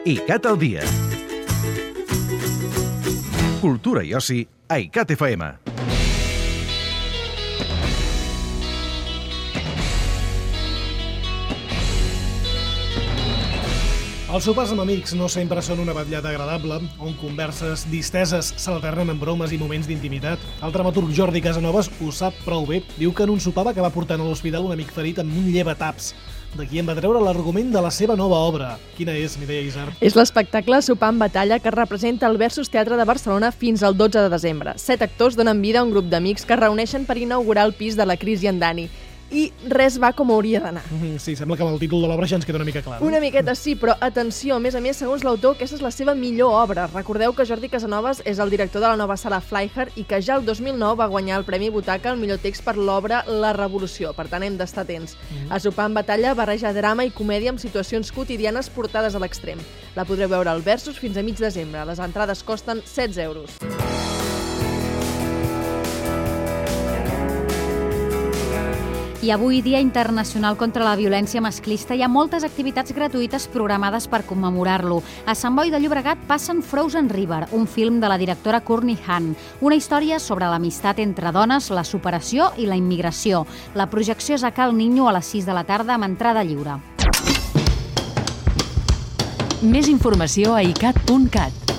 ICAT al dia. Cultura i oci a ICAT FM. Els sopars amb amics no sempre són una vetllada agradable, on converses disteses s'alternen amb bromes i moments d'intimitat. El dramaturg Jordi Casanovas ho sap prou bé. Diu que en un sopar va acabar portant a l'hospital un amic ferit amb un llevataps. D'aquí en va treure l'argument de la seva nova obra. Quina és, Mireia Isart? És l'espectacle Sopar en batalla que representa el Versus Teatre de Barcelona fins al 12 de desembre. 7 actors donen vida a un grup d'amics que es reuneixen per inaugurar el pis de la Cris i en Dani. I res va com hauria d'anar. Sí, sembla que amb el títol de l'obra ja ens queda una mica clar. Una miqueta sí, però atenció, a més, segons l'autor, aquesta és la seva millor obra. Recordeu que Jordi Casanovas és el director de la nova sala Flyher i que ja el 2009 va guanyar el Premi Butaca al millor text per l'obra La Revolució. Per tant, hem d'estar atents. A Sopar en batalla barreja drama i comèdia amb situacions quotidianes portades a l'extrem. La podreu veure al Versus fins a mig desembre. Les entrades costen 16 euros. I avui, Dia Internacional contra la Violència Masclista, hi ha moltes activitats gratuïtes programades per commemorar-lo. A Sant Boi de Llobregat passen Frozen River, un film de la directora Courtney Hahn. Una història sobre l'amistat entre dones, la superació i la immigració. La projecció és a Cal Niño a les 6 de la tarda amb entrada lliure. Més informació a icat.cat.